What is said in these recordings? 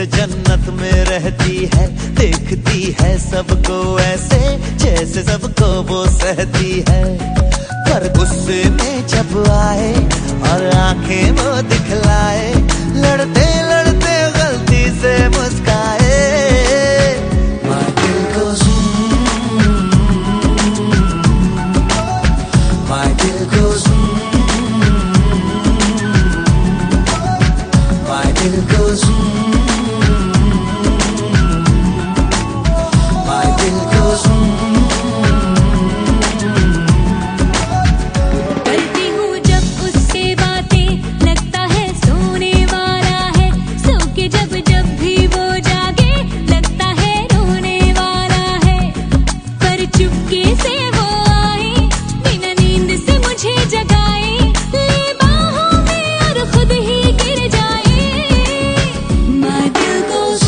जैसे जन्नत में रहती है, देखती है सबको ऐसे जैसे सबको वो सहती है। पर गुस्से में जब आए और आंखें वो दिखलाए, लड़ते लड़ते गलती से मुस्काए। My दिल goes my दिल goes my दिल goes my दिल goes करती हूँ जब उससे बातें, लगता है सोने वाला है। सो के जब जब भी वो जागे, लगता है रोने वाला है। पर चुपके से वो आए, बिना नींद से मुझे जगाए, ले बाहों में और खुद ही गिर जाए। My दिल goes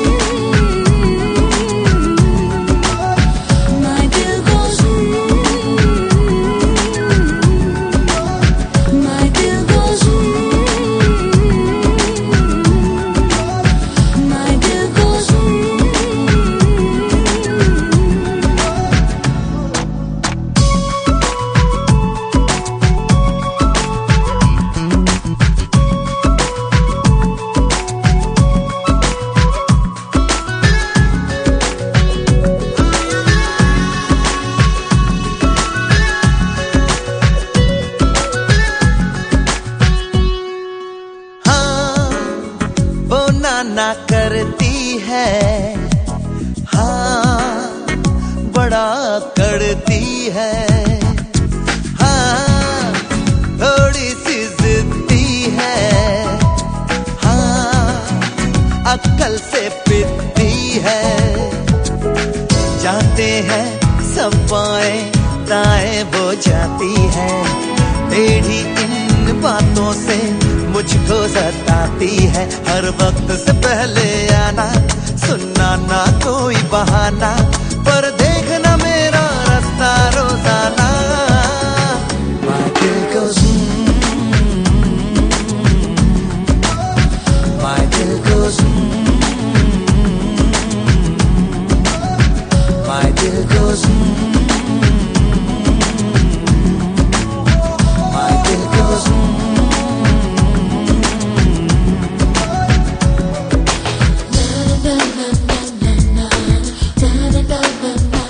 my दिल goes my दिल goes my दिल goes हाँ, वो नाना करती है, हाँ बड़ा करती है। हाँ, थोड़ी सी जिद्दी है, हाँ अक्ल से पिटती है। जाते हैं सब बाएं दाएं वो जाती है, टेढ़ी इन बातों से मुझको सताती है। हर वक्त से पहले आना, सुनना ना कोई बहाना, पर देखना मेरा रास्ता रोजाना। My दिल goes my दिल goes my दिल goes my दिल goes na na na na na na na na na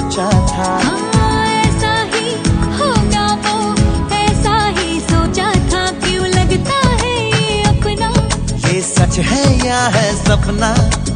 सोचा था। ऐसा ही होगा वो, ऐसा ही सोचा था। क्यों लगता है ये अपना, ये सच है या है सपना?